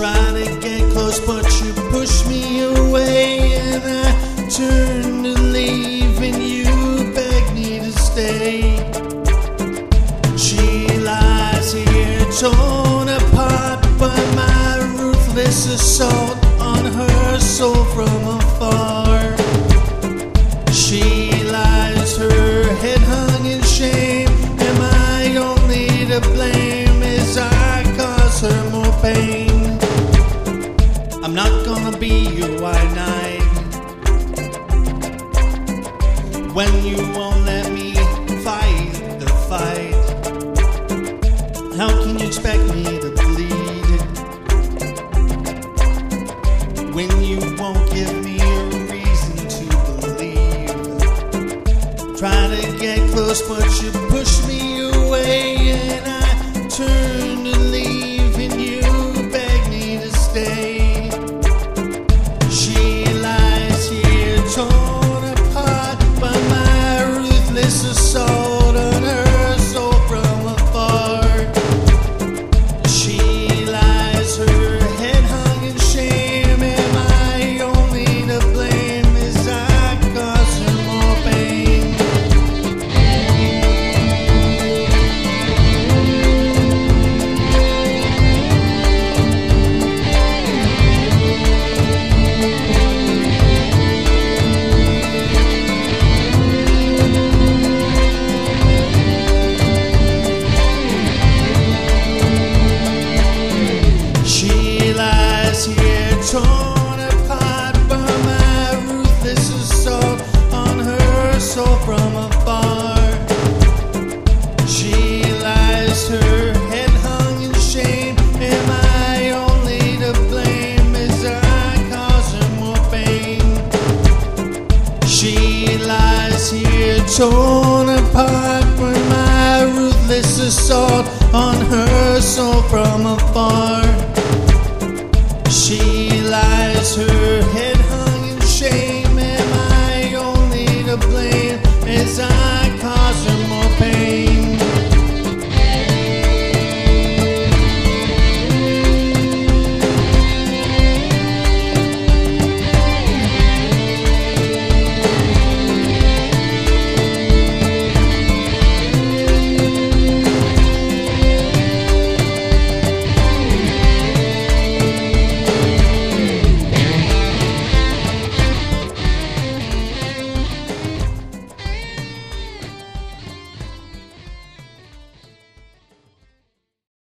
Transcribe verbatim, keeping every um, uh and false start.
Try to get close, but you push me away, and I turn to leave, and you beg me to stay. She lies here torn apart by my ruthless assault on her soul from afar. She lies, her head hung in shame. Am I only to blame as I cause her more pain? I'm not gonna be your white knight when you won't let me fight the fight. How can you expect me to bleed when you won't give me a reason to believe? Try to get close, but you push me away, and I turn to leave, and you beg me to stay. She lies here torn apart by my ruthless assault on her soul from afar. She lies, her head hung in shame. Am I only to blame as I cause her more pain? Here torn apart by my ruthless assault on her soul from afar. She lies, her head hung in shame. Am I only to blame as I cause her more pain? She lies here torn apart by my ruthless assault on her soul from afar.